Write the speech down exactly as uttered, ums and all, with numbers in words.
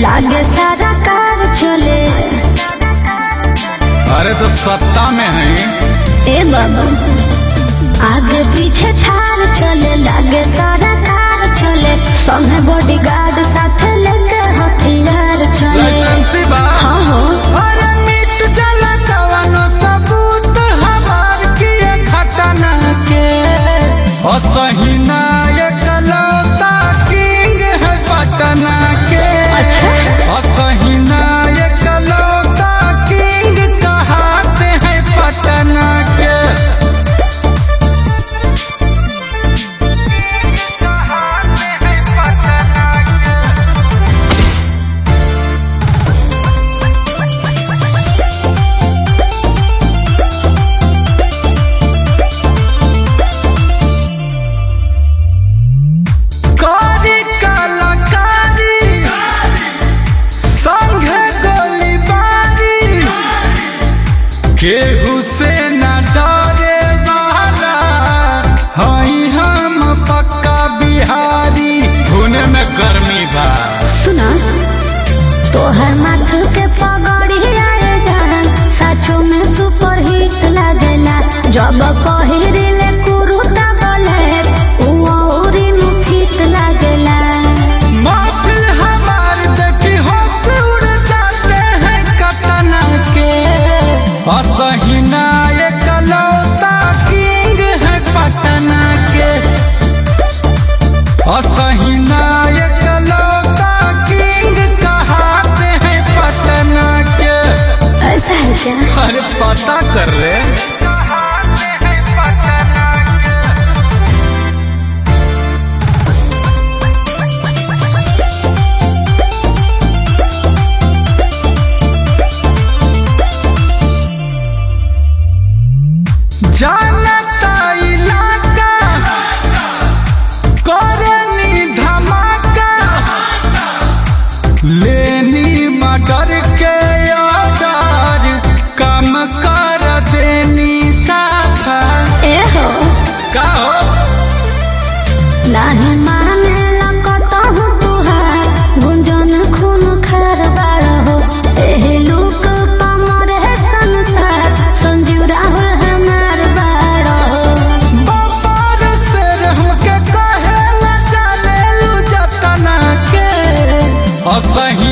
लागे सारा कार चले। अरे तो सत्ता में है ए बाबा आगे पीछे थार चले, लागे सारा कार चले, संगे बॉडीगार्ड साथ लेके हथियार चले। लाइसेंसी बा हाँ हो अरे मिट जला कवनो सबूत हमार किए घटना के। असही नायक लौता किंग है पटना के। अच्छा असही नायक लौता किंग कहाते हैं पटना के। कारी कलाकारी संघे गोलीबारी, केहू से न डरे वाला हई हम पक्का बिहारी। खूने में गर्मी बा सुना तोहर माथ के पगड़ी आएगा, साचो में सुपर हिट लगेला। जब पहिरिले कुरुता बोले उरी नु फिट लगेला। महफिल हमार देखी होश उड़ जाते हैं कटना के। असही नायक लौता किंग है पटना के। असही नायक लौता किंग कहाते हैं पटना के। ऐसा है क्या? अरे पता कर ले जानता इलाका करनी धमाका, लेनी मटर के ऑर्डर कम कर देनी साफा। ए हो का हो नहीं माने लगता हूँ तुहार गुंजन खून खर बार हो। एहे लोक पमर है संसार, संजीव राहुल हमार बार हो। बाबर से हमके कहेला जाने लू जतना के। असही